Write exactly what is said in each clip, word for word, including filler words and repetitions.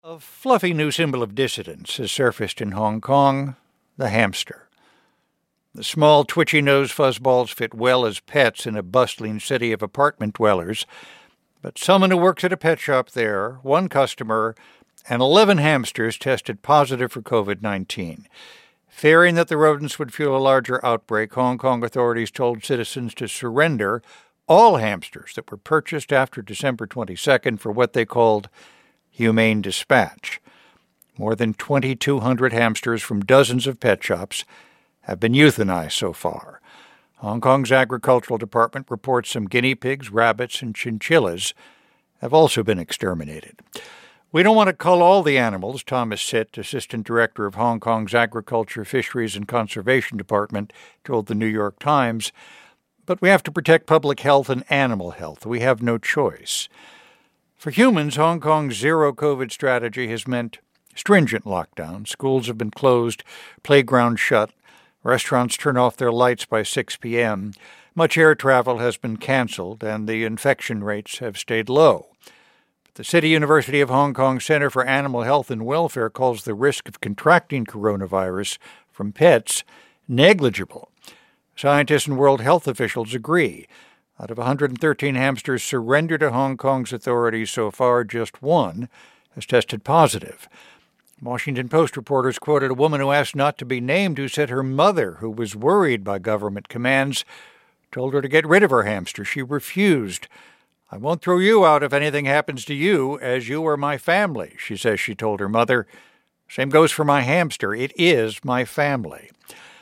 A fluffy new symbol of dissidence has surfaced in Hong Kong, the hamster. The small, twitchy-nosed fuzzballs fit well as pets in a bustling city of apartment dwellers, but someone who works at a pet shop there, one customer, and eleven hamsters tested positive for covid nineteen. Fearing that the rodents would fuel a larger outbreak, Hong Kong authorities told citizens to surrender all hamsters that were purchased after December twenty-second for what they called humane dispatch. More than twenty-two hundred hamsters from dozens of pet shops have been euthanized so far. Hong Kong's Agricultural Department reports some guinea pigs, rabbits, and chinchillas have also been exterminated. We don't want to cull all the animals, Thomas Sitt, Assistant Director of Hong Kong's Agriculture, Fisheries, and Conservation Department, told the New York Times, but we have to protect public health and animal health. We have no choice. For humans, Hong Kong's zero-COVID strategy has meant stringent lockdown. Schools have been closed, playgrounds shut, restaurants turn off their lights by six p.m., much air travel has been canceled, and the infection rates have stayed low. But the City University of Hong Kong Center for Animal Health and Welfare calls the risk of contracting coronavirus from pets negligible. Scientists and World Health officials agree. Out of one hundred thirteen hamsters surrendered to Hong Kong's authorities so far, just one has tested positive. Washington Post reporters quoted a woman who asked not to be named who said her mother, who was worried by government commands, told her to get rid of her hamster. She refused. "I won't throw you out if anything happens to you, as you are my family," she says she told her mother. "Same goes for my hamster. It is my family."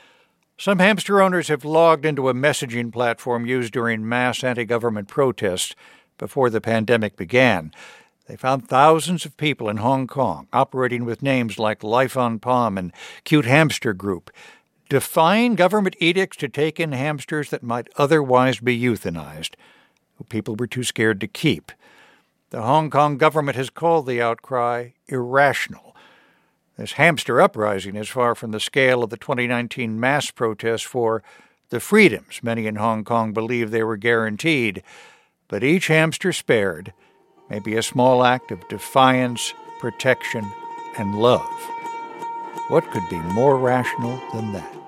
Some hamster owners have logged into a messaging platform used during mass anti-government protests before the pandemic began. They found thousands of people in Hong Kong operating with names like Life on Palm and Cute Hamster Group, defying government edicts to take in hamsters that might otherwise be euthanized, who people were too scared to keep. The Hong Kong government has called the outcry irrational. This hamster uprising is far from the scale of the twenty nineteen mass protests for the freedoms many in Hong Kong believe they were guaranteed, but each hamster spared may be a small act of defiance, protection, and love. What could be more rational than that?